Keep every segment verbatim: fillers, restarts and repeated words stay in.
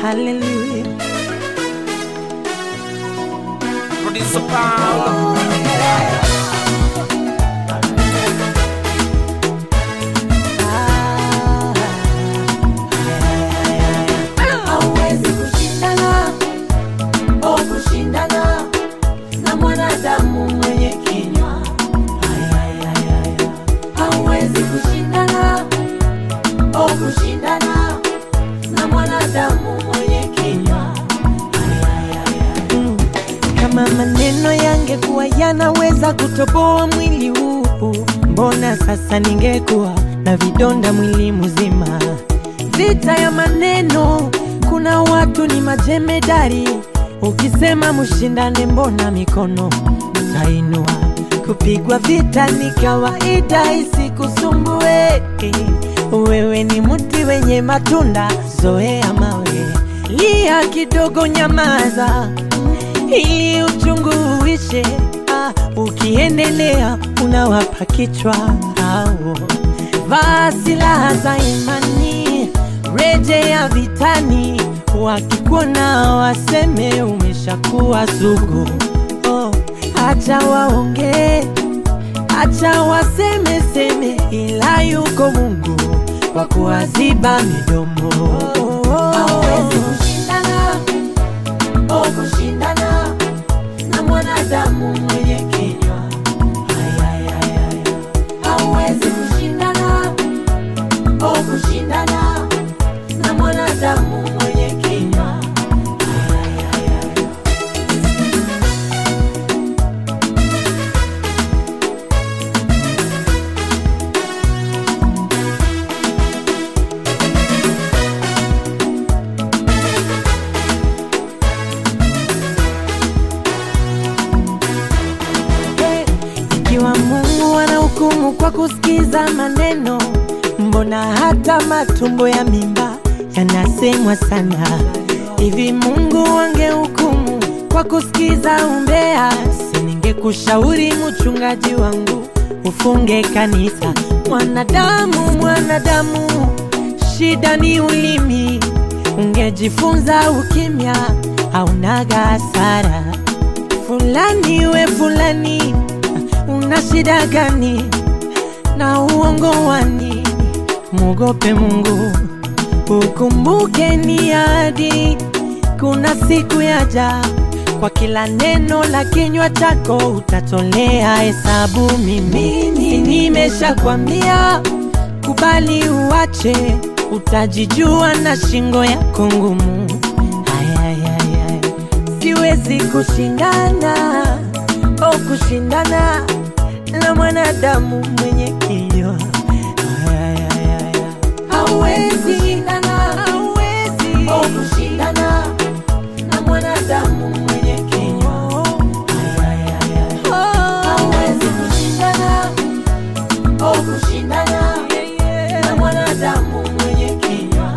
Hallelujah. Producer Paulo. Hauwezi kushindana, oh kushindana na mwanadamu mwenye kinywa. Hauwezi kushindana, oh kushindana na mwanadamu mwenye kinywa. Mm. Kama maneno yangekuwa yanaweza kutoboa mwili huu, mbona sasa ningekuwa na vidonda mwili mzima? Vita ya maneno, kuna watu ni majemedari. Ukisema mushindane mbona mikono utainua? Kupigwa vita ni kawaida, isikusumbue. Wewe ni mti wenye matunda, zoea mawe. Lia kidogo, nyamaza ili uchungu uishe. Ah, ukiendelea unawapa kichwa hao. Vaa silaha za imani, rejea vitani. Wakikuona waseme umeshakuwa sugu. Oh, acha waonge, acha waseme seme, ila yuko Mungu wa kuwaziba midomo. Hauwezi kushindana, oh kushindana na mwanadamu mwenye kinywa. Hauwezi kushindana, oh kushindana na mwanadamu mwenye kinywa. Ikiwa Mungu anahukumu kwa kusikiza maneno, mbona hata matumbo ya mimba yanasemwa sana? Hivi Mungu angehukumu kwa kusikiza umbea, siningekushauri mchungaji wangu ufunge kanisa. Mwanadamu, mwanadamu, shida ni ulimi. Ungejifunza ukimya, haunaga hasara. Fulani we fulani, una shida gani na uongo wani? Muogope Mungu, ukumbuke ni ahadi. Kuna siku yaja, kwa kila neno la kinywa chako utatolea hesabu. Mimi nimeshakwambia, kubali uache, utajijua na shingo yako ngumu. Siwezi kushindana, oh kushindana na mwanadamu mwenye kinywa. Hauwezi kushindana, hauwezi, oh kushindana na mwanadamu mwenye kinywa. Hauwezi kushindana, oh kushindana na mwanadamu mwenye kinywa.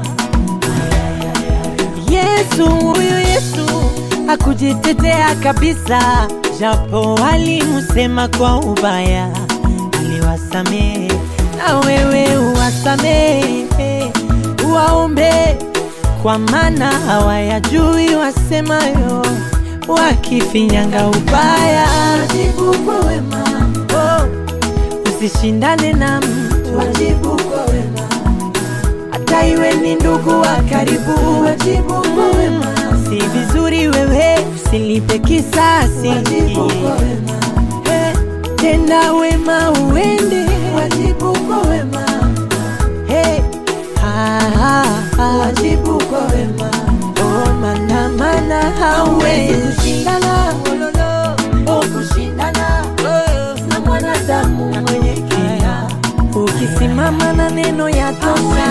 Yesu, huyu Yesu hakujitetea kabisa, japo walimusema kwa ubaya, aliwasamehe. Na wewe uwasamehe, uwaombe, kwa maana hawayajui wasemayo. Wakifinyanga ubaya, wajibu kwa wema. Oh, usishindane na mtu, wajibu kwa wema. Hata iwe ni ndugu wa karibu, wajibu kwa wema. Si vizuri wewe usilipe kisasi, wajibu kwa wema. Hey, tenda wema uende, wajibu kwa wema. Hey, ha, ha, ha. Wajibu kwa wema. Oh, mana mana hauwezi kushindana, oh kushindana na mwanadamu mwenye kinywa. Ukisimama na neno ya tosha,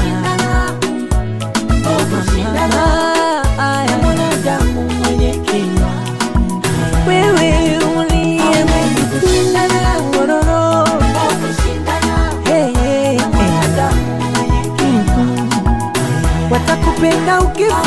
oh kushindana na mwanadamu mwenye kinywa. Wewe uliye kushindana, oh kushindana, hey hey, na mwanadamu mwenye kinywa. Watakupenda ukifanya